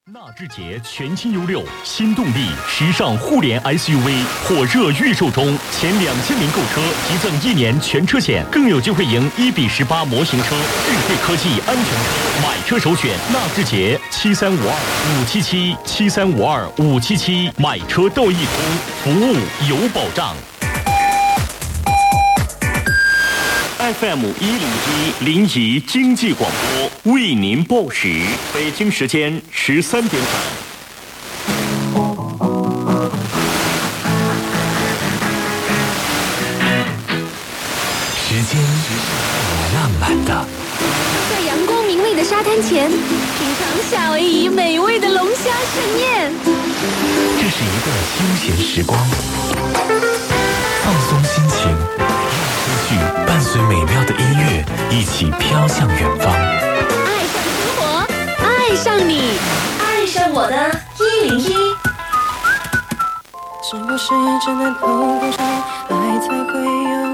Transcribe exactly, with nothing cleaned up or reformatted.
纳智捷全新 U 六新动力时尚互联 S U V 火热预售中，前两千名购车即赠一年全车险，更有机会赢一比十八模型车、智慧科技安全车。买车首选纳智捷七三五二五七七七三五二五七七，买车都一通，服务有保障。F M 一零一临沂经济广播为您报时，北京时间十三点整。 时间浪漫的， 在阳光明媚的沙滩前，品尝夏威夷美味的龙虾盛宴。 这是一个休闲时光，放松心情，让歌曲伴随美妙的音乐一起飘向远方。 爱上生活，爱上你，爱上我的一零一。 是不是只能透过爱才会有